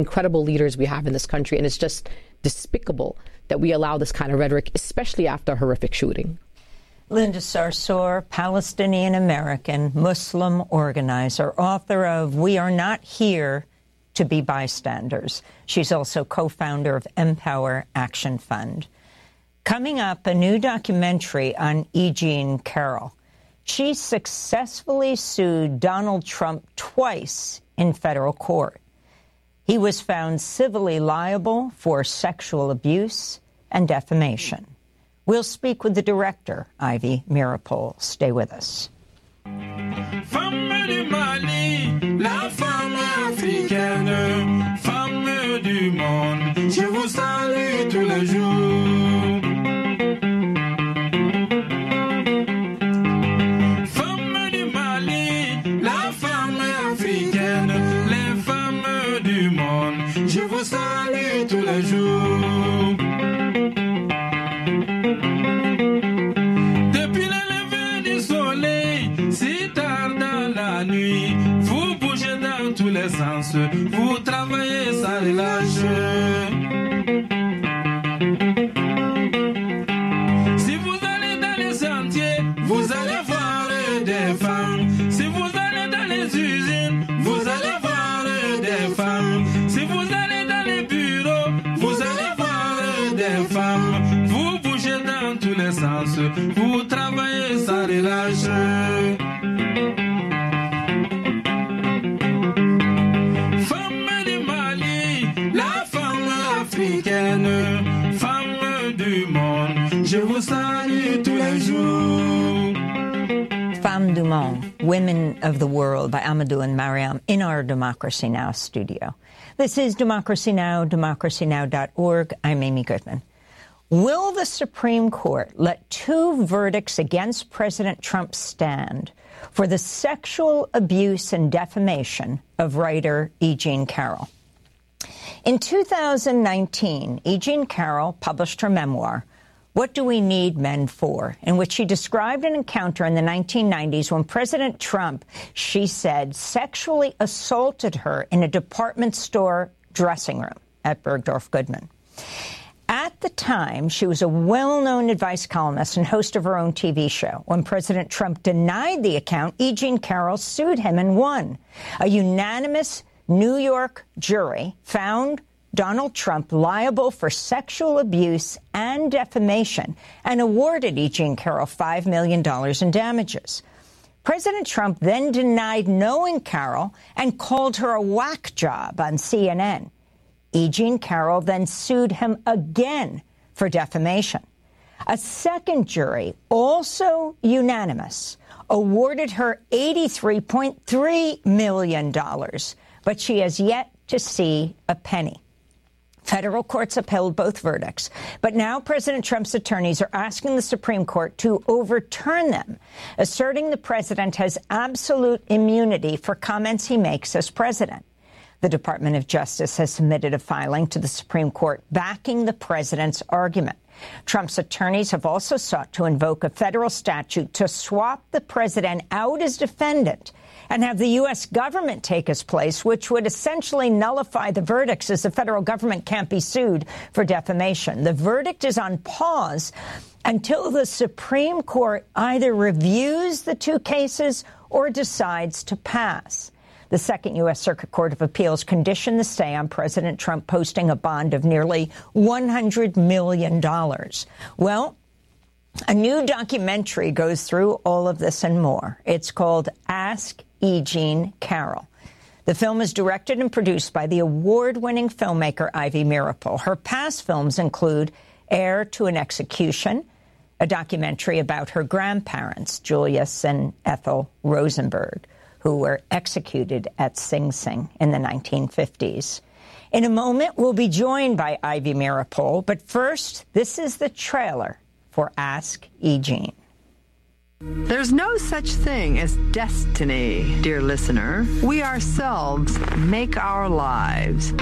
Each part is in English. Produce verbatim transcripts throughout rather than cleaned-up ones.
incredible leaders we have in this country, and it's just despicable that we allow this kind of rhetoric, especially after a horrific shooting. Linda Sarsour, Palestinian-American, Muslim organizer, author of We Are Not Here to Be Bystanders. She's also co-founder of Empower Action Fund. Coming up, a new documentary on E. Jean Carroll. She successfully sued Donald Trump twice in federal court. He was found civilly liable for sexual abuse and defamation. We'll speak with the director, Ivy Meeropol. Stay with us. Femme du Mali, la femme africaine, femme du monde, je vous salue tous les jours. Femme du Mali, la femme africaine, les femmes du monde, je vous salue tous les jours. Depuis le lever du soleil, si tard dans la nuit, vous bougez dans tous les sens, vous travaillez sans relâche. Si vous allez dans les sentiers, vous allez voir des femmes. Si vous allez dans les usines, vous allez voir des femmes. Si vous allez dans les bureaux, vous allez voir des femmes. Vous bougez dans tous les sens, vous travaillez sans relâche. Femme du Mali, la femme africaine, femme du monde, je vous salue tous les jours. Femmes du Monde, Women of the World by Amadou and Mariam in our Democracy Now! Studio. This is Democracy Now!, democracy now dot org. I'm Amy Goodman. Will the Supreme Court let two verdicts against President Trump stand for the sexual abuse and defamation of writer E. Jean Carroll? In two thousand nineteen, E. Jean Carroll published her memoir, What Do We Need Men For?, in which she described an encounter in the nineteen nineties when President Trump, she said, sexually assaulted her in a department store dressing room at Bergdorf Goodman. At the time, she was a well-known advice columnist and host of her own T V show. When President Trump denied the account, E. Jean Carroll sued him and won. A unanimous New York jury found Donald Trump liable for sexual abuse and defamation and awarded E. Jean Carroll five million dollars in damages. President Trump then denied knowing Carroll and called her a whack job on C N N. E. Jean Carroll then sued him again for defamation. A second jury, also unanimous, awarded her eighty-three point three million dollars, but she has yet to see a penny. Federal courts upheld both verdicts, but now President Trump's attorneys are asking the Supreme Court to overturn them, asserting the president has absolute immunity for comments he makes as president. The Department of Justice has submitted a filing to the Supreme Court backing the president's argument. Trump's attorneys have also sought to invoke a federal statute to swap the president out as defendant and have the U S government take his place, which would essentially nullify the verdicts, as the federal government can't be sued for defamation. The verdict is on pause until the Supreme Court either reviews the two cases or decides to pass. The Second U S Circuit Court of Appeals conditioned the stay on President Trump posting a bond of nearly one hundred million dollars. Well, a new documentary goes through all of this and more. It's called Ask E. Jean Carroll. The film is directed and produced by the award-winning filmmaker Ivy Meeropol. Her past films include Heir to an Execution, a documentary about her grandparents, Julius and Ethel Rosenberg, who were executed at Sing Sing in the nineteen fifties. In a moment, we'll be joined by Ivy Meeropol, but first, this is the trailer for Ask E. Jean. There's no such thing as destiny, dear listener. We ourselves make our lives.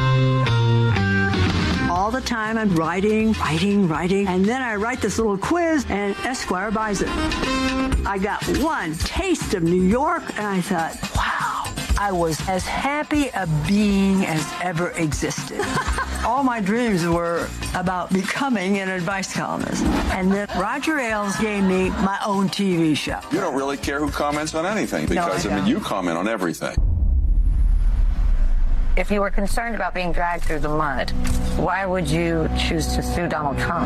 All the time I'm writing, writing, writing, and then I write this little quiz, and Esquire buys it. I got one taste of New York, and I thought, wow, I was as happy a being as ever existed. All my dreams were about becoming an advice columnist. And then Roger Ailes gave me my own T V show. You don't really care who comments on anything because, no, I, I mean, you comment on everything. If you were concerned about being dragged through the mud, why would you choose to sue Donald Trump?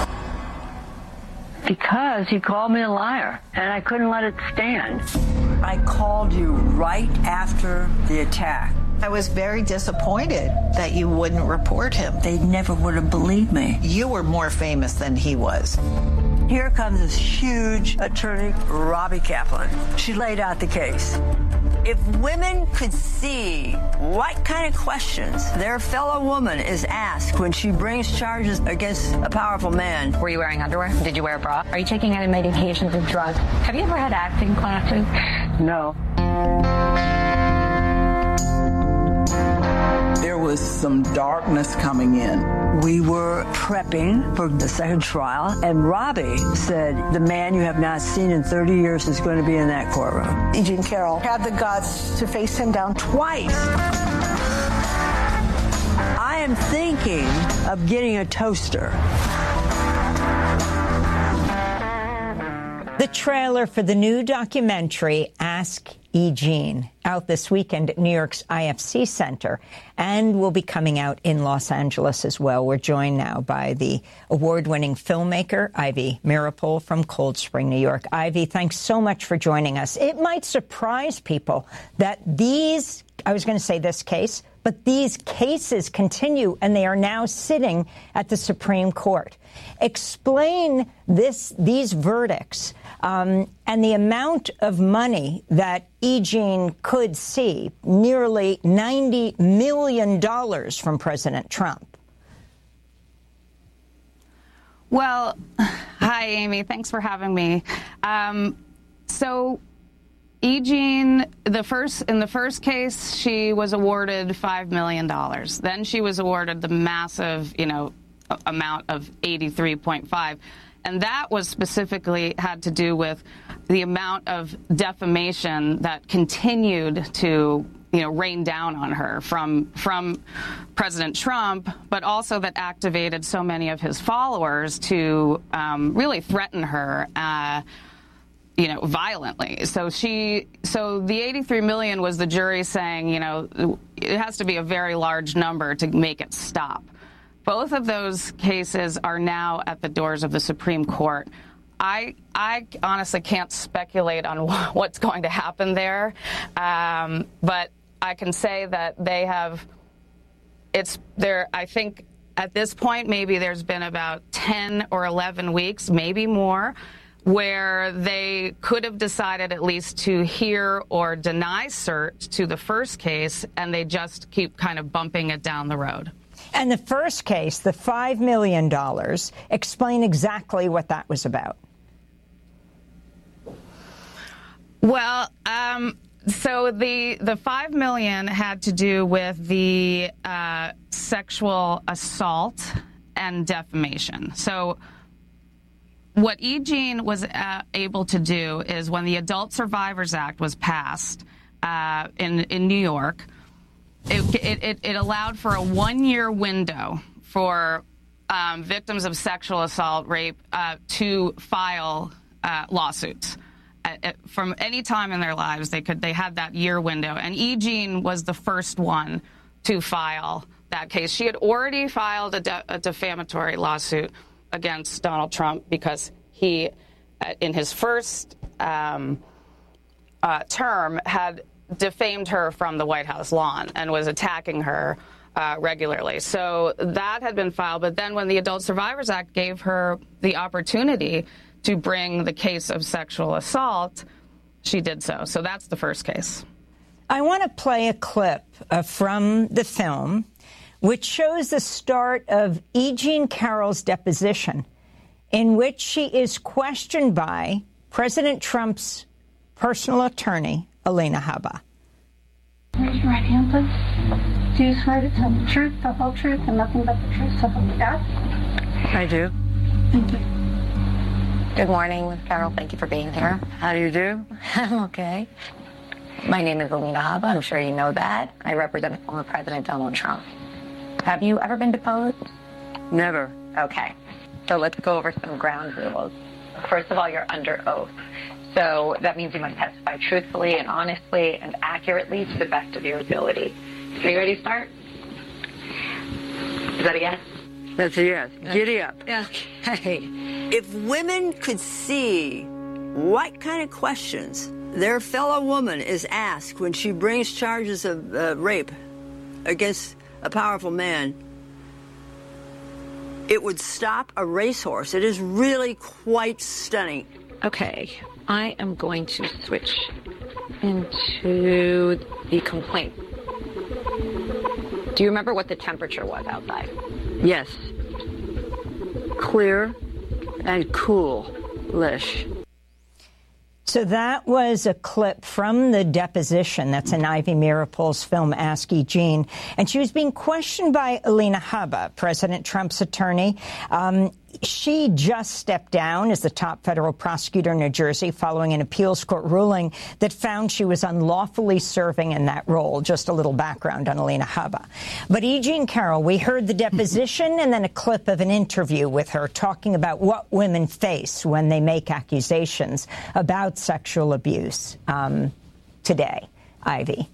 Because he called me a liar, and I couldn't let it stand. I called you right after the attack. I was very disappointed that you wouldn't report him. They never would have believed me. You were more famous than he was. Here comes this huge attorney, Robbie Kaplan. She laid out the case. If women could see what kind of questions their fellow woman is asked when she brings charges against a powerful man. Were you wearing underwear? Did you wear a bra? Are you taking any medications or drugs? Have you ever had acting classes? No. There was some darkness coming in. We were prepping for the second trial, and Robbie said, the man you have not seen in thirty years is going to be in that courtroom. E. Jean Carroll had the guts to face him down twice. I am thinking of getting a toaster. The trailer for the new documentary, Ask E. Jean, out this weekend at New York's I F C Center, and will be coming out in Los Angeles as well. We're joined now by the award-winning filmmaker, Ivy Meeropol from Cold Spring, New York. Ivy, thanks so much for joining us. It might surprise people that these, I was going to say this case, but these cases continue, and they are now sitting at the Supreme Court. Explain this, these verdicts um, and the amount of money that E. Jean could see, nearly ninety million dollars from President Trump. Well, hi, Amy. Thanks for having me. Um, so E. Jean, the first in the first case, she was awarded five million dollars. Then she was awarded the massive, you know, amount of eighty-three point five. And that was specifically had to do with the amount of defamation that continued to, you know, rain down on her from from President Trump, but also that activated so many of his followers to um, really threaten her, uh, you know, violently. So she, so the eighty-three million was the jury saying, you know, it has to be a very large number to make it stop. Both of those cases are now at the doors of the Supreme Court. I, I honestly can't speculate on what's going to happen there, um, but I can say that they have, it's there, I think at this point, maybe there's been about ten or eleven weeks, maybe more, where they could have decided at least to hear or deny cert to the first case, and they just keep kind of bumping it down the road. And the first case, the five million dollars, explain exactly what that was about. Well, um, so the the five million dollars had to do with the uh, sexual assault and defamation. So what E. Jean was uh, able to do is when the Adult Survivors Act was passed uh, in, in New York, It, it, it allowed for a one-year window for um, victims of sexual assault, rape, uh, to file uh, lawsuits. At, at, from any time in their lives, they could. They had that year window. And E. Jean was the first one to file that case. She had already filed a, de a defamatory lawsuit against Donald Trump because he, uh, in his first um, uh, term, had defamed her from the White House lawn and was attacking her uh, regularly. So that had been filed. But then when the Adult Survivors Act gave her the opportunity to bring the case of sexual assault, she did so. So that's the first case. I want to play a clip uh, from the film, which shows the start of E. Jean Carroll's deposition, in which she is questioned by President Trump's personal attorney, Alina Habba. Raise your right hand, please. Do you swear to tell the truth, the whole truth, and nothing but the truth, so help you God? I do. Thank you. Good morning, Miz Carroll. Thank you for being here. How do you do? I'm okay. My name is Alina Habba. I'm sure you know that. I represent former President Donald Trump. Have you ever been deposed? Never. Okay. So let's go over some ground rules. First of all, you're under oath. So that means you must testify truthfully and honestly and accurately to the best of your ability. Are you ready to start? Is that a yes? That's a yes. Giddy up. Okay. If women could see what kind of questions their fellow woman is asked when she brings charges of uh, rape against a powerful man, it would stop a racehorse. It is really quite stunning. Okay, I am going to switch into the complaint. Do you remember what the temperature was outside? Yes. Clear and cool-ish. So that was a clip from the deposition. That's in Ivy Meeropol's film Ask E. Jean. And she was being questioned by Alina Habba, President Trump's attorney. Um, she just stepped down as the top federal prosecutor in New Jersey following an appeals court ruling that found she was unlawfully serving in that role. Just a little background on Alina Habba. But E. Jean Carroll, we heard the deposition and then a clip of an interview with her talking about what women face when they make accusations about sexual abuse um, today. Ivy.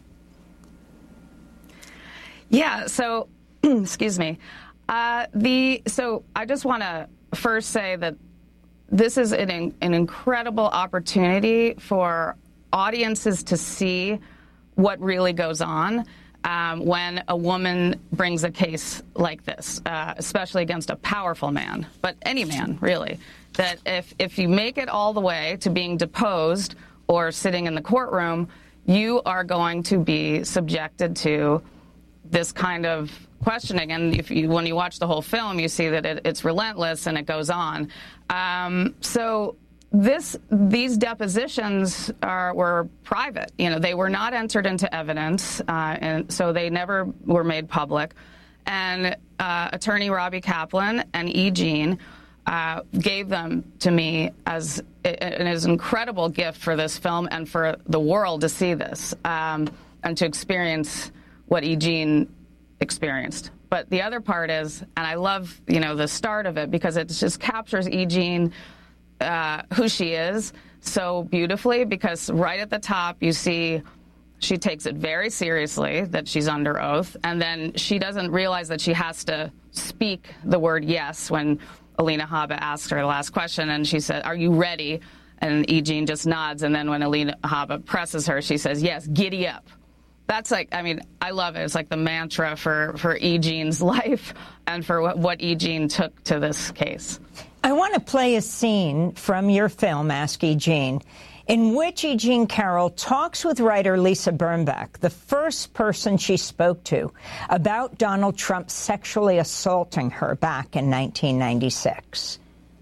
Yeah, so, excuse me. Uh, the so I just want to first say that this is an, an incredible opportunity for audiences to see what really goes on um, when a woman brings a case like this, uh, especially against a powerful man, but any man, really. That if, if you make it all the way to being deposed or sitting in the courtroom, you are going to be subjected to this kind of questioning. And if you, when you watch the whole film, you see that it, it's relentless and it goes on. Um, so this, these depositions are, were private. You know, they were not entered into evidence, uh, and so they never were made public. And uh, attorney Robbie Kaplan and E. Jean uh, gave them to me as an as incredible gift for this film and for the world to see this um, and to experience what E. Jean experienced. But the other part is, and I love, you know, the start of it because it just captures E. Jean, uh, who she is so beautifully, because right at the top you see she takes it very seriously that she's under oath, and then she doesn't realize that she has to speak the word yes when Alina Habba asked her the last question, and she said, "Are you ready?" And E. Jean just nods, and then when Alina Habba presses her, she says, "Yes, giddy up." That's like, I mean, I love it. It's like the mantra for, for E. Jean's life and for what, what E. Jean took to this case. I want to play a scene from your film, Ask E. Jean, in which E. Jean Carroll talks with writer Lisa Birnbach, the first person she spoke to, about Donald Trump sexually assaulting her back in nineteen ninety-six.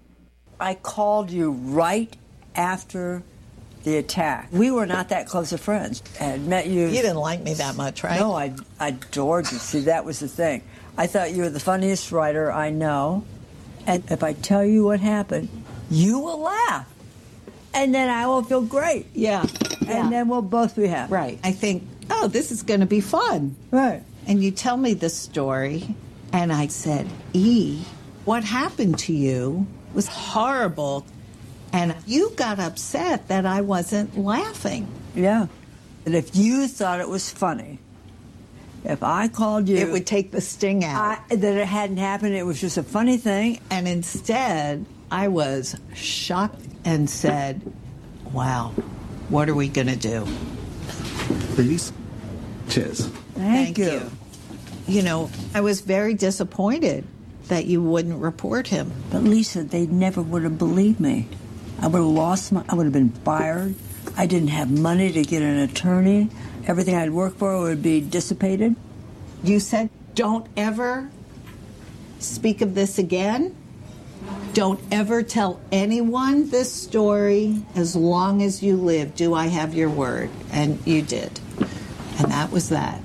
I called you right after the attack. We were not that close of friends. I had met you. You didn't like me that much, right? No, I, I adored you. See, that was the thing. I thought you were the funniest writer I know. And if I tell you what happened, you will laugh. And then I will feel great. Yeah. And yeah. then we'll both be happy. Right. I think, oh, this is going to be fun. Right. And you tell me this story, and I said, E, what happened to you was horrible. And you got upset that I wasn't laughing. Yeah. And if you thought it was funny, if I called you... It would take the sting out. I, that it hadn't happened, it was just a funny thing. And instead, I was shocked and said, wow, what are we going to do? Ladies, cheers. Thank, Thank you. you. You know, I was very disappointed that you wouldn't report him. But Lisa, they never would have believed me. I would have lost my, I would have been fired. I didn't have money to get an attorney. Everything I'd worked for would be dissipated. You said, don't ever speak of this again. Don't ever tell anyone this story as long as you live. Do I have your word? And you did. And that was that.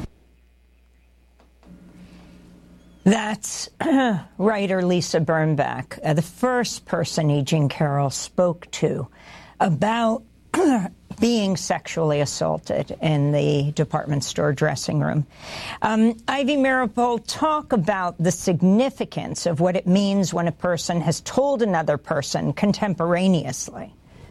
That's writer Lisa Birnbach, uh, the first person E. Jean Carroll spoke to about being sexually assaulted in the department store dressing room. Um, Ivy Meeropol, talk about the significance of what it means when a person has told another person contemporaneously.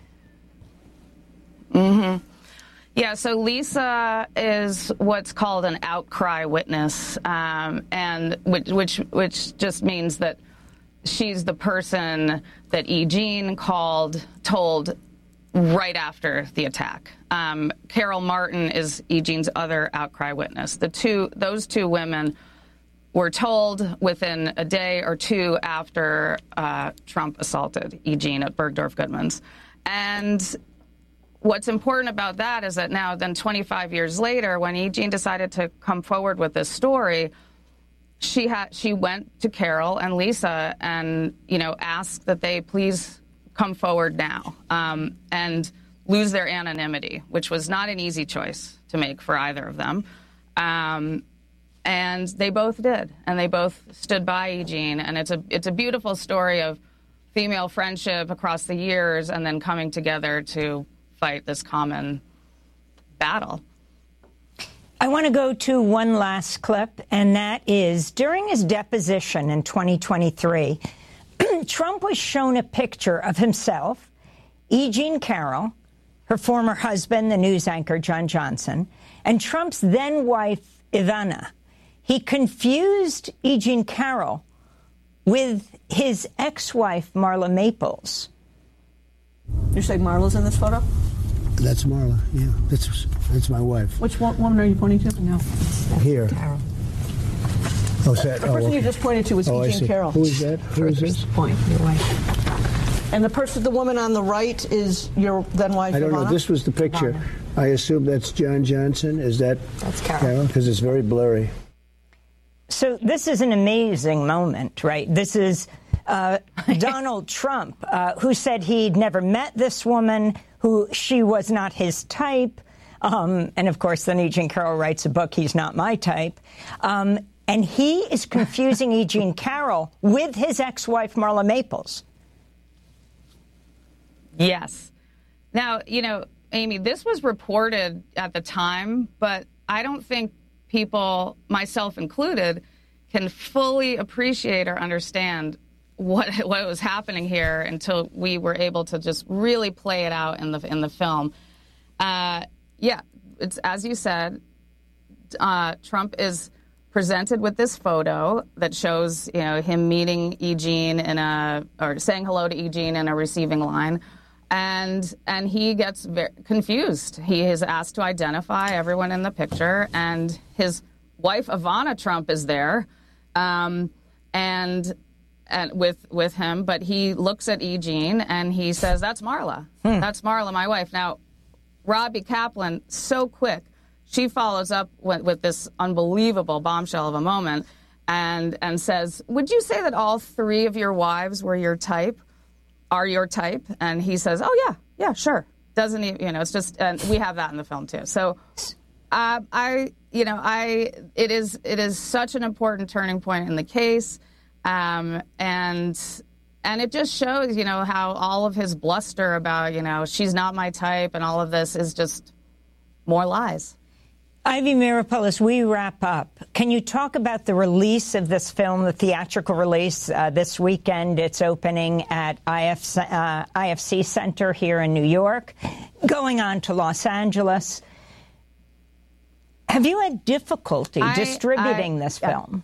Mm-hmm. Yeah, so Lisa is what's called an outcry witness, um, and which, which which just means that she's the person that E. Jean called, told right after the attack. Um, Carol Martin is E. Jean's other outcry witness. The two, those two women were told within a day or two after uh, Trump assaulted E. Jean at Bergdorf Goodman's. And what's important about that is that now, then twenty-five years later, when E. Jean decided to come forward with this story, she had she went to Carol and Lisa and, you know, asked that they please come forward now um, and lose their anonymity, which was not an easy choice to make for either of them. Um, and they both did, and they both stood by E. Jean, and it's a it's a beautiful story of female friendship across the years and then coming together to fight this common battle. I want to go to one last clip, and that is during his deposition in twenty twenty-three, Trump was shown a picture of himself, E. Jean Carroll, her former husband, the news anchor John Johnson, and Trump's then-wife, Ivana. He confused E. Jean Carroll with his ex-wife, Marla Maples. You say Marla's in this photo? That's Marla, yeah. That's that's my wife. Which one, woman are you pointing to? No. Here. Carol. Oh, is that? The person oh, okay. you just pointed to was oh, E. Jean Carroll. Who is that? Who is this? Point. Your wife. And the person, the woman on the right is your then wife, I don't Ivana? know. This was the picture. Ivana. I assume that's John Johnson. Is that That's Carol. Because it's very blurry. So this is an amazing moment, right? This is uh, Donald Trump, uh, who said he'd never met this woman, who she was not his type. Um, and, of course, then E. Jean Carroll writes a book, He's Not My Type. Um, and he is confusing E. Jean Carroll with his ex-wife, Marla Maples. Yes. Now, you know, Amy, this was reported at the time, but I don't think people, myself included, can fully appreciate or understand what what was happening here until we were able to just really play it out in the in the film. Uh, yeah, it's as you said. Uh, Trump is presented with this photo that shows, you know, him meeting E. Jean in a or saying hello to E. Jean in a receiving line, and and he gets very confused. He is asked to identify everyone in the picture, and his wife Ivana Trump is there, um, and. And with with him, but he looks at E. Jean and he says, "That's Marla. Hmm. That's Marla, my wife." Now, Robbie Kaplan, so quick, she follows up with, with this unbelievable bombshell of a moment, and and says, "Would you say that all three of your wives were your type? Are your type?" And he says, "Oh yeah, yeah, sure." Doesn't he? You know, it's just, and we have that in the film too. So, uh, I, you know, I, it is it is such an important turning point in the case. Um, and and it just shows, you know, how all of his bluster about, you know, she's not my type and all of this is just more lies. Ivy Meeropol, as we wrap up, can you talk about the release of this film, the theatrical release uh, this weekend? It's opening at I F C, uh, I F C Center here in New York, going on to Los Angeles. Have you had difficulty I, distributing I, this uh, film?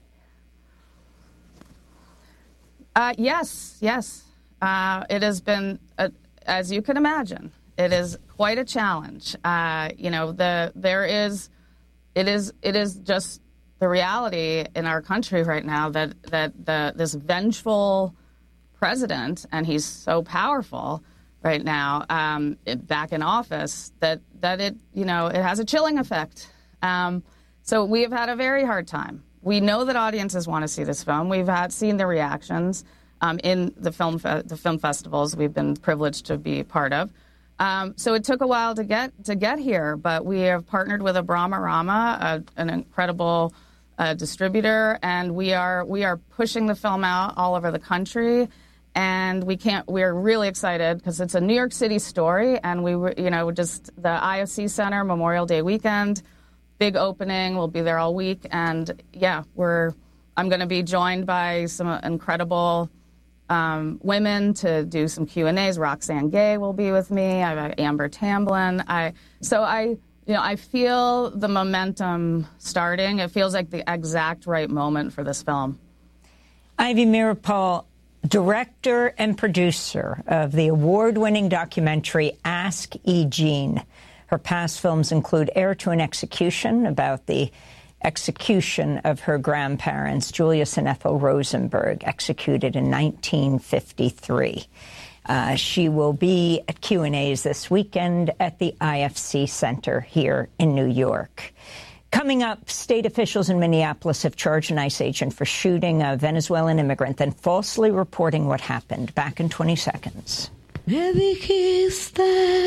Uh, yes, yes. Uh, it has been, uh, as you can imagine, it is quite a challenge. Uh, you know, the there is, it is, it is just the reality in our country right now that that the this vengeful president, and he's so powerful right now, um, it, back in office, that that it you know it has a chilling effect. Um, so we have had a very hard time. We know that audiences want to see this film. We've had seen the reactions um, in the film fe- the film festivals we've been privileged to be part of. Um, so it took a while to get to get here, but we have partnered with Abrama Rama, a, an incredible uh, distributor, and we are we are pushing the film out all over the country. And we can't, we're really excited because it's a New York City story, and we were, you know, just the I F C Center, Memorial Day weekend, big opening. We'll be there all week. And yeah, we're, I'm going to be joined by some incredible um, women to do some Q and A's. Roxane Gay will be with me. I have Amber Tamblyn. I, so I, you know, I feel the momentum starting. It feels like the exact right moment for this film. Ivy Meeropol, director and producer of the award-winning documentary Ask E. Jean. Her past films include Heir to an Execution, about the execution of her grandparents, Julius and Ethel Rosenberg, executed in nineteen fifty-three. Uh, she will be at Q and A's this weekend at the I F C Center here in New York. Coming up, state officials in Minneapolis have charged an ICE agent for shooting a Venezuelan immigrant, then falsely reporting what happened. Back in twenty seconds. Me dijiste,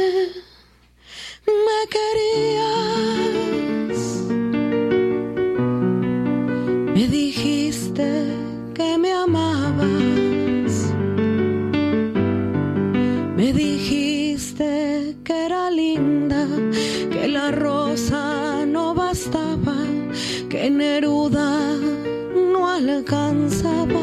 me querías. Me dijiste que me amabas. Me dijiste que era linda, que la rosa no bastaba, que Neruda no alcanzaba.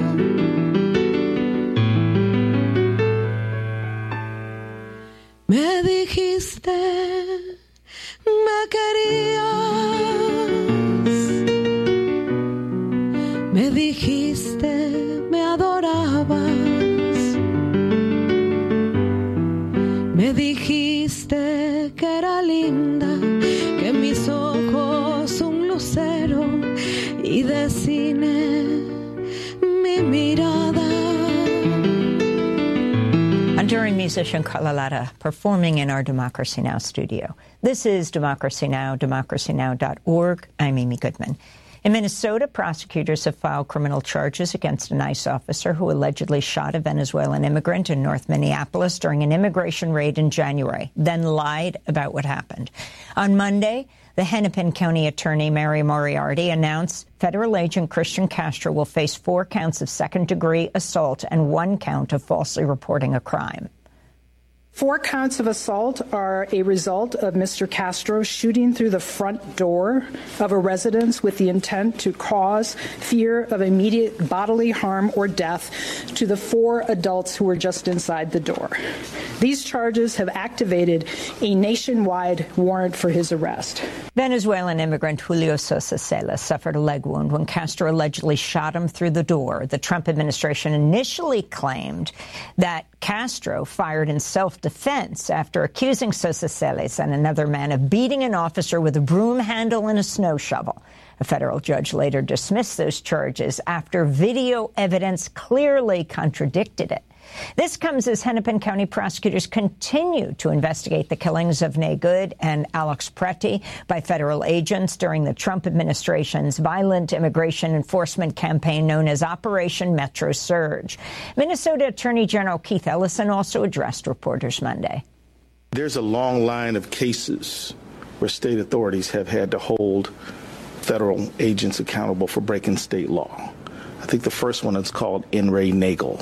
Me dijiste, me querías. Me dijiste, me adorabas. Me dijiste que era linda, que mis ojos un lucero y de cine mi mirada. Enduring musician Carla Lara performing in our Democracy Now! Studio. This is Democracy Now!, democracy now dot org. I'm Amy Goodman. In Minnesota, prosecutors have filed criminal charges against an ICE officer who allegedly shot a Venezuelan immigrant in North Minneapolis during an immigration raid in January, then lied about what happened. On Monday, the Hennepin County Attorney Mary Moriarty announced federal agent Christian Castro will face four counts of second-degree assault and one count of falsely reporting a crime. Four counts of assault are a result of Mister Castro shooting through the front door of a residence with the intent to cause fear of immediate bodily harm or death to the four adults who were just inside the door. These charges have activated a nationwide warrant for his arrest. Venezuelan immigrant Julio Sosa Celis suffered a leg wound when Castro allegedly shot him through the door. The Trump administration initially claimed that Castro fired in self-defense after accusing Sosa Celis and another man of beating an officer with a broom handle and a snow shovel. A federal judge later dismissed those charges after video evidence clearly contradicted it. This comes as Hennepin County prosecutors continue to investigate the killings of Nay Good and Alex Preti by federal agents during the Trump administration's violent immigration enforcement campaign known as Operation Metro Surge. Minnesota Attorney General Keith Ellison also addressed reporters Monday. There's a long line of cases where state authorities have had to hold federal agents accountable for breaking state law. I think the first one is called In re Nagel.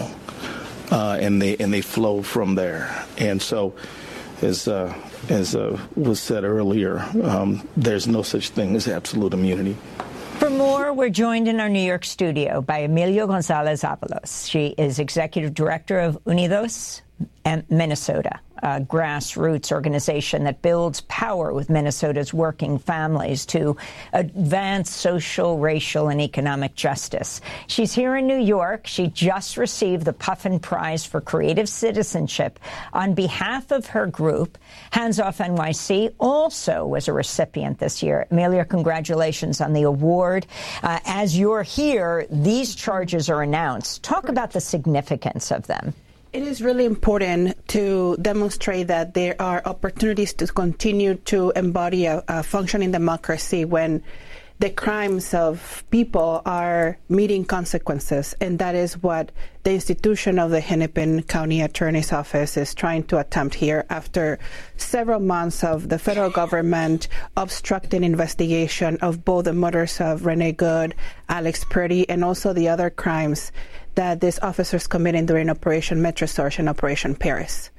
Uh, and they and they flow from there. And so, as uh, as uh, was said earlier, um, there's no such thing as absolute immunity. For more, we're joined in our New York studio by Emilio Gonzalez Avalos. She is executive director of Unidos Minnesota, a grassroots organization that builds power with Minnesota's working families to advance social, racial, and economic justice. She's here in New York. She just received the Puffin Prize for Creative Citizenship on behalf of her group. Hands Off N Y C also was a recipient this year. Amelia, congratulations on the award. Uh, as you're here, these charges are announced. Talk about the significance of them. It is really important to demonstrate that there are opportunities to continue to embody a, a functioning democracy when the crimes of people are meeting consequences. And that is what the institution of the Hennepin County Attorney's Office is trying to attempt here after several months of the federal government obstructing investigation of both the murders of Renee Good, Alex Purdy, and also the other crimes that these officers committed during Operation Metrosurge and Operation Paris.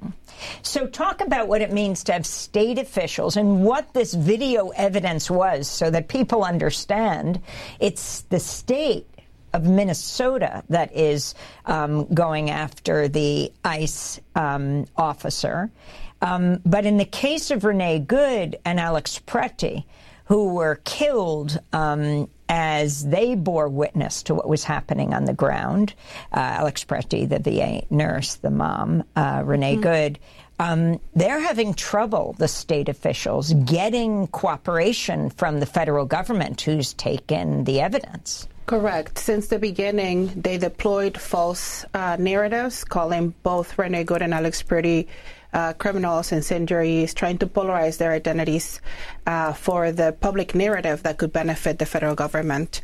So talk about what it means to have state officials and what this video evidence was so that people understand it's the state of Minnesota that is um, going after the ICE um, officer. Um, but in the case of Renee Good and Alex Preti, who were killed um, as they bore witness to what was happening on the ground, uh, Alex Preti, the V A nurse, the mom, uh, Renee mm-hmm. Good, um, they're having trouble, the state officials, getting cooperation from the federal government who's taken the evidence. Correct. Since the beginning, they deployed false uh, narratives, calling both Renee Good and Alex Preti Uh, criminals, incendiaries, trying to polarize their identities uh, for the public narrative that could benefit the federal government.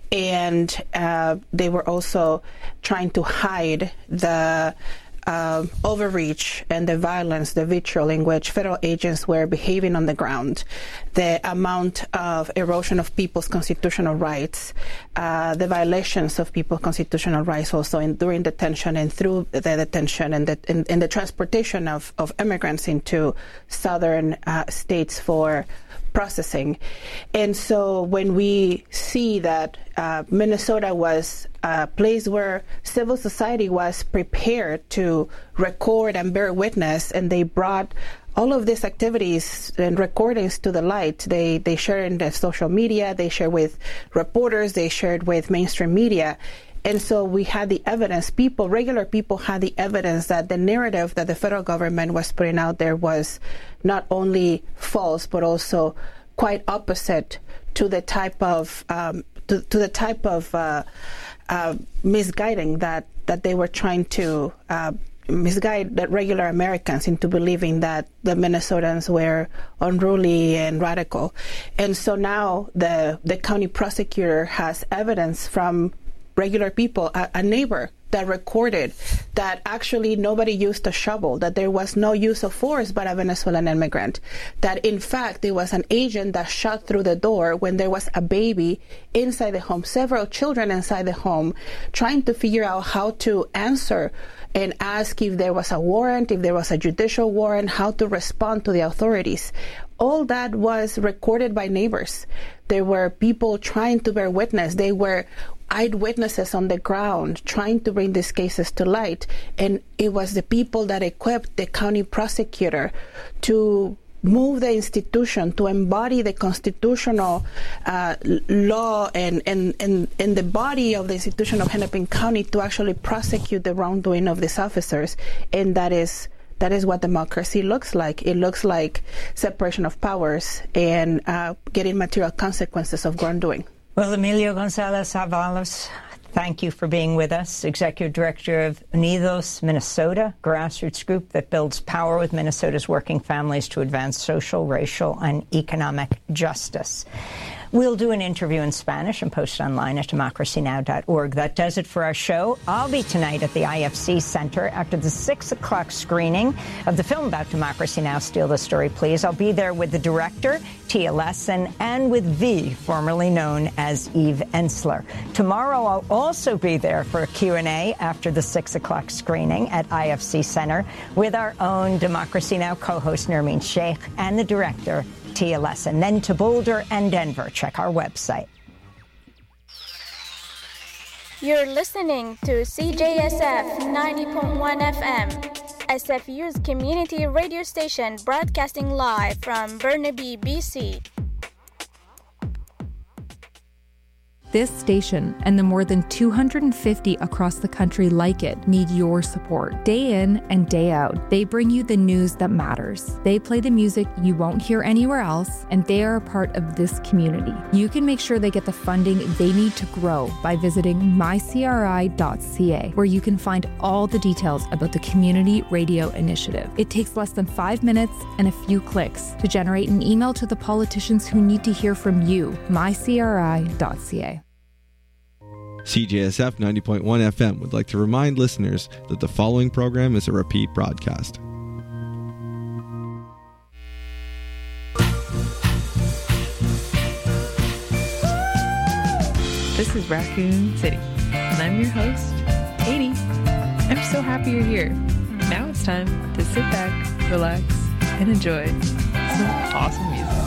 And uh, they were also trying to hide the uh, overreach and the violence, the vitriol in which federal agents were behaving on the ground, the amount of erosion of people's constitutional rights, uh, the violations of people's constitutional rights also in, during detention and through the detention and the, in, in the transportation of, of immigrants into southern uh, states for processing. And so when we see that uh, Minnesota was a place where civil society was prepared to record and bear witness, and they brought all of these activities and recordings to the light. They they share in the social media, they share with reporters, they shared with mainstream media. And so we had the evidence, people, regular people had the evidence that the narrative that the federal government was putting out there was not only false, but also quite opposite to the type of um, to, to the type of uh, uh, misguiding that, that they were trying to uh, misguide the regular Americans into believing that the Minnesotans were unruly and radical. And so now the the county prosecutor has evidence from regular people, a, a neighbor that recorded that actually nobody used a shovel, that there was no use of force by a Venezuelan immigrant, that in fact there was an agent that shot through the door when there was a baby inside the home, several children inside the home, trying to figure out how to answer and ask if there was a warrant, if there was a judicial warrant, how to respond to the authorities. All that was recorded by neighbors. There were people trying to bear witness. They were eyewitnesses on the ground trying to bring these cases to light. And it was the people that equipped the county prosecutor to move the institution, to embody the constitutional uh, law and, and, and, and the body of the institution of Hennepin County to actually prosecute the wrongdoing of these officers. And that is that is what democracy looks like. It looks like separation of powers and uh, getting material consequences of wrongdoing. Well, Emilio Gonzalez Avalos, thank you for being with us, Executive Director of Unidos Minnesota, grassroots group that builds power with Minnesota's working families to advance social, racial, and economic justice. We'll do an interview in Spanish and post it online at democracy now dot org. That does it for our show. I'll be tonight at the I F C Center after the six o'clock screening of the film about Democracy Now!, Steal the Story, Please. I'll be there with the director, Tia Lesson, and with V, formerly known as Eve Ensler. Tomorrow, I'll also be there for a Q and A after the six o'clock screening at I F C Center with our own Democracy Now! Co-host, Nermeen Sheikh, and the director, Tia Lesson. Then to Boulder and Denver. Check our website. You're listening to C J S F ninety point one F M, S F U's community radio station broadcasting live from Burnaby, B C. This station and the more than two hundred fifty across the country like it need your support. Day in and day out, they bring you the news that matters. They play the music you won't hear anywhere else, and they are a part of this community. You can make sure they get the funding they need to grow by visiting my c r i dot c a, where you can find all the details about the Community Radio Initiative. It takes less than five minutes and a few clicks to generate an email to the politicians who need to hear from you. my c r i dot c a. C J S F ninety point one F M would like to remind listeners that the following program is a repeat broadcast. This is Raccoon City, and I'm your host, eighty. I'm so happy you're here. Now it's time to sit back, relax, and enjoy some awesome music.